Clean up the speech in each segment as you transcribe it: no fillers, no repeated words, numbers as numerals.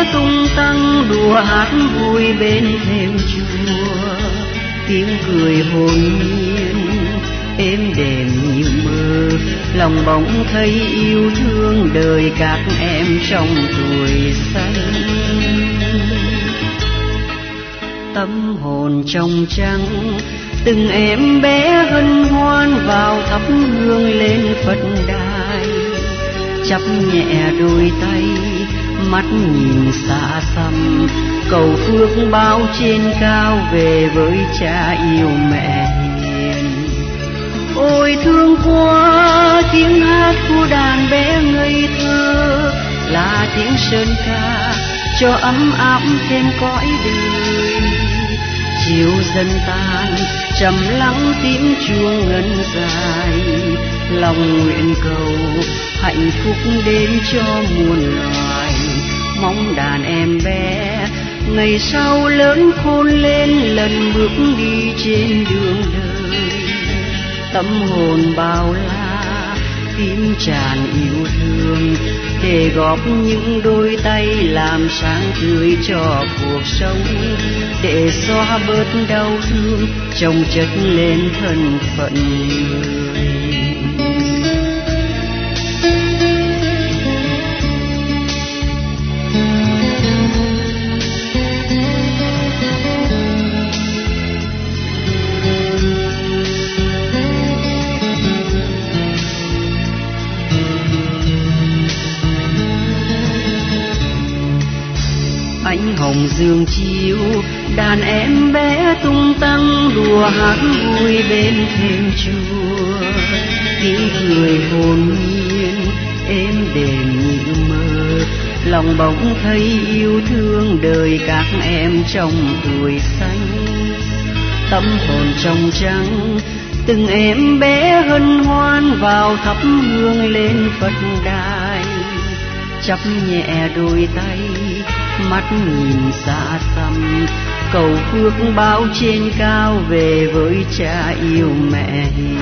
tung tăng đùa hát vui bên thềm chùa, tiếng cười hồn nhiên êm đềm như mơ, lòng bỗng thấy yêu thương đời các em trong tuổi xanh. Tâm hồn trong trắng từng em bé hân hoan vào thắp hương lên Phật đài, chắp nhẹ đôi tay mắt nhìn xa xăm, cầu phước báo trên cao về với cha yêu mẹ hiền. Ôi thương quá tiếng hát của đàn bé ngây thơ, là tiếng sơn ca cho ấm áp thêm cõi đời. Chiều dần tan trầm lắng tiếng chuông ngân dài, lòng nguyện cầu hạnh phúc đến cho muôn loài. Mong đàn em bé ngày sau lớn khôn lên, lần bước đi trên đường đời. Tâm hồn bao la tim tràn yêu thương, để góp những đôi tay làm sáng tươi cho cuộc sống, để xóa bớt đau thương chồng chất lên thân phận người. Ánh hồng dương chiếu đàn em bé tung tăng đùa hát vui bên thềm chùa, tiếng cười hồn nhiên êm đềm như mơ, lòng bỗng thấy yêu thương đời các em trong tuổi xanh. Tâm hồn trong trắng từng em bé hân hoan vào thắp hương lên Phật đài, chắp nhẹ đôi tay mắt nhìn xa xăm, cầu phước báo trên cao về với cha yêu mẹ hiền.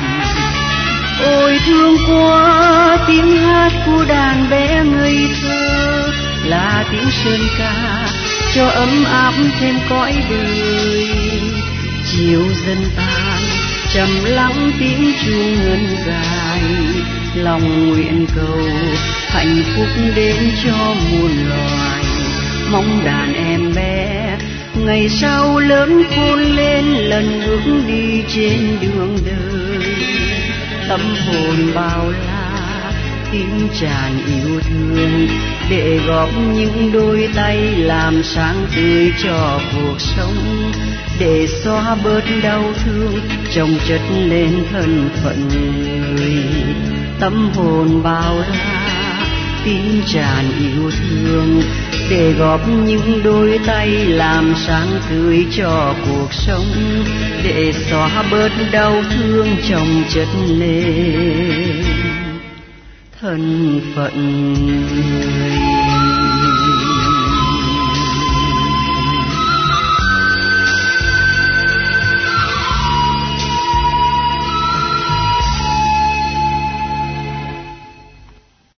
Ôi thương quá tiếng hát của đàn bé ngây thơ, là tiếng sơn ca cho ấm áp thêm cõi đời. Chiều dần tan trầm lắng tiếng chuông ngân dài, lòng nguyện cầu hạnh phúc đến cho muôn loài. Mong đàn em bé ngày sau lớn khôn lên, lần bước đi trên đường đời. Tâm hồn bao la tim tràn yêu thương, để góp những đôi tay làm sáng tươi cho cuộc sống, để xóa bớt đau thương chồng chất lên thân phận người. Tâm hồn bao la tim tràn yêu thương, để góp những đôi tay làm sáng tươi cho cuộc sống, để xóa bớt đau thương chồng chất lên thân phận người.